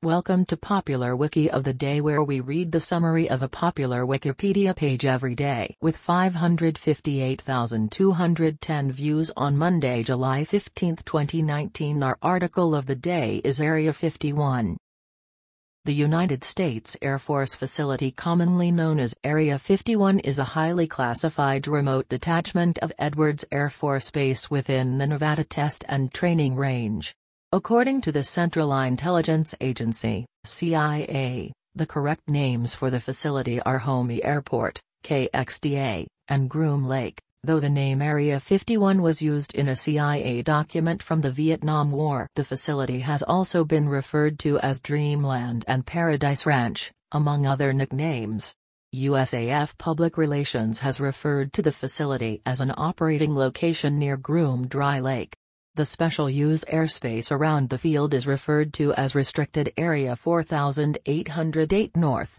Welcome to Popular Wiki of the Day, where we read the summary of a popular Wikipedia page every day. With 558,210 views on Monday, July 15, 2019, our article of the day is Area 51. The United States Air Force facility, commonly known as Area 51, is a highly classified remote detachment of Edwards Air Force Base within the Nevada Test and Training Range. According to the Central Intelligence Agency, CIA, the correct names for the facility are Homey Airport, KXDA, and Groom Lake, though the name Area 51 was used in a CIA document from the Vietnam War. The facility has also been referred to as Dreamland and Paradise Ranch, among other nicknames. USAF Public Relations has referred to the facility as an operating location near Groom Dry Lake. The special use airspace around the field is referred to as Restricted Area 4808 North,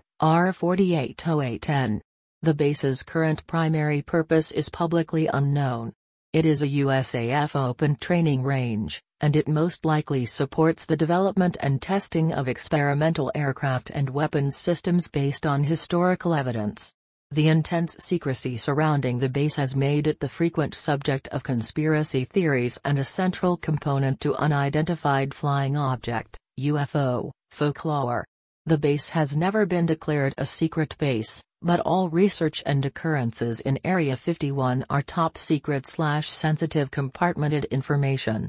R4808N. The base's current primary purpose is publicly unknown. It is a USAF open training range, and it most likely supports the development and testing of experimental aircraft and weapons systems based on historical evidence. The intense secrecy surrounding the base has made it the frequent subject of conspiracy theories and a central component to unidentified flying object (UFO) folklore. The base has never been declared a secret base, but all research and occurrences in Area 51 are top secret/sensitive compartmented information,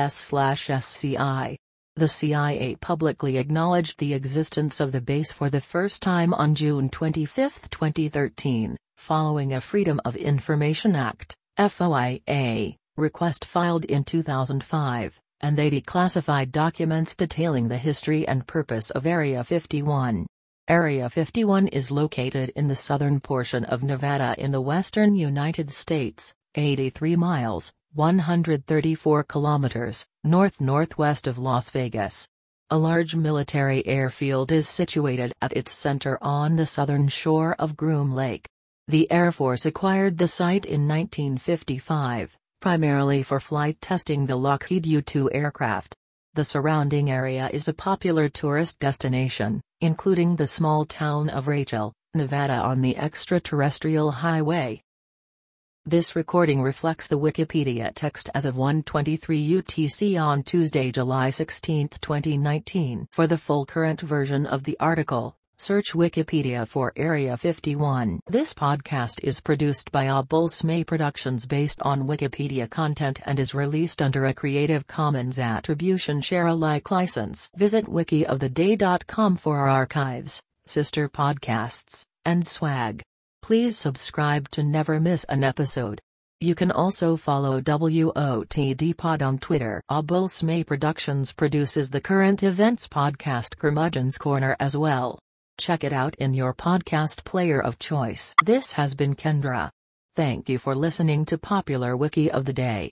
TS/SCI. The CIA publicly acknowledged the existence of the base for the first time on June 25, 2013, following a Freedom of Information Act (FOIA) request filed in 2005, and they declassified documents detailing the history and purpose of Area 51. Area 51 is located in the southern portion of Nevada in the western United States, 83 miles, 134 kilometers, north-northwest of Las Vegas. A large military airfield is situated at its center on the southern shore of Groom Lake. The Air Force acquired the site in 1955, primarily for flight testing the Lockheed U-2 aircraft. The surrounding area is a popular tourist destination, including the small town of Rachel, Nevada on the extraterrestrial highway. This recording reflects the Wikipedia text as of 1:23 UTC on Tuesday, July 16, 2019. For the full current version of the article, search Wikipedia for Area 51. This podcast is produced by Abulsmay Productions based on Wikipedia content and is released under a Creative Commons Attribution Share Alike license. Visit wikioftheday.com for our archives, sister podcasts, and swag. Please subscribe to never miss an episode. You can also follow WOTD Pod on Twitter. Abulsmay Productions produces the current events podcast Curmudgeon's Corner as well. Check it out in your podcast player of choice. This has been Kendra. Thank you for listening to Popular Wiki of the Day.